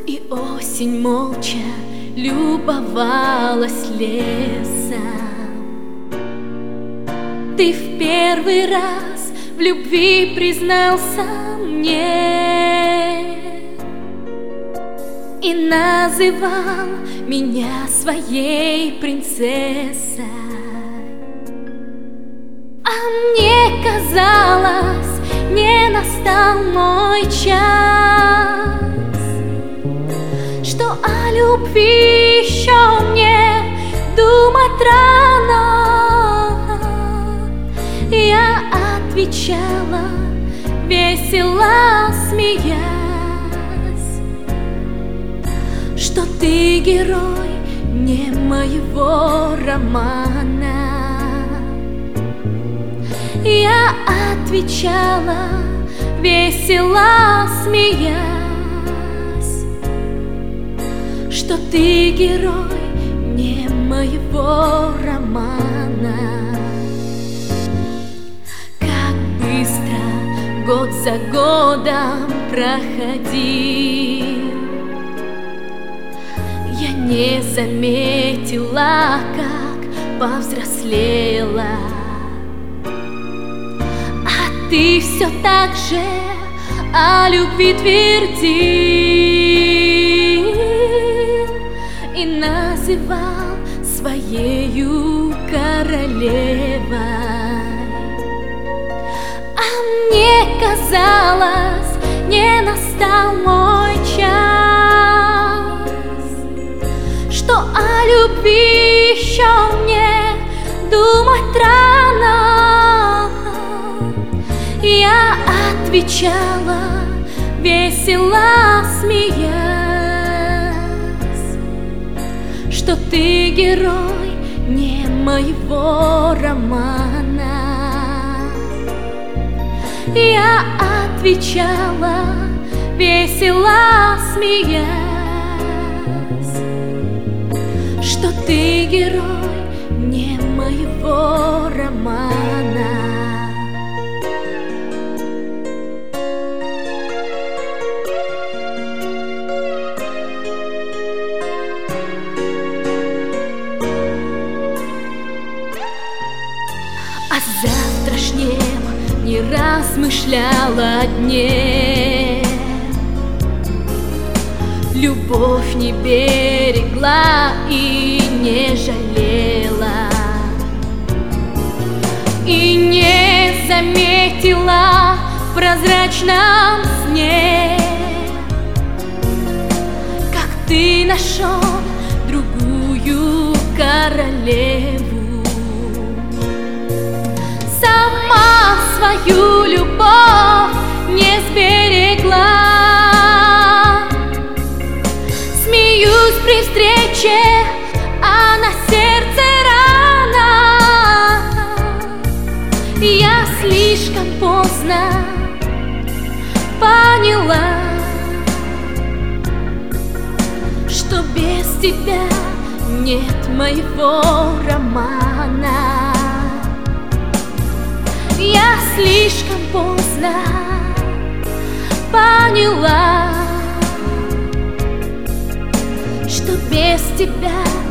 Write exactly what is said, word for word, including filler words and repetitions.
И осень молча любовалась лесом. Ты в первый раз в любви признался мне и называл меня своей принцессой. А мне казалось, не настал мой час, что о любви еще мне думать рано. Я отвечала, весело смеясь, что ты герой не моего романа. Я отвечала, весело смеясь, что ты герой не моего романа. Как быстро год за годом проходил, я не заметила, как повзрослела. А ты все так же о любви твердил и называл своею королевой. А мне казалось, не настал мой час, что о любви еще мне думать рано. Я отвечала, весело смеясь, что ты герой не моего романа. Я отвечала, весело смеясь, что ты герой не моего романа. О завтрашнем не размышляла дне, любовь не берегла и не жалела, и не заметила в прозрачном сне, как ты нашел другую королеву. Сама свою любовь не сберегла. Смеюсь при встрече, а на сердце рана. Я слишком поздно поняла, что без тебя нет моего романа. Я слишком поздно поняла, что без тебя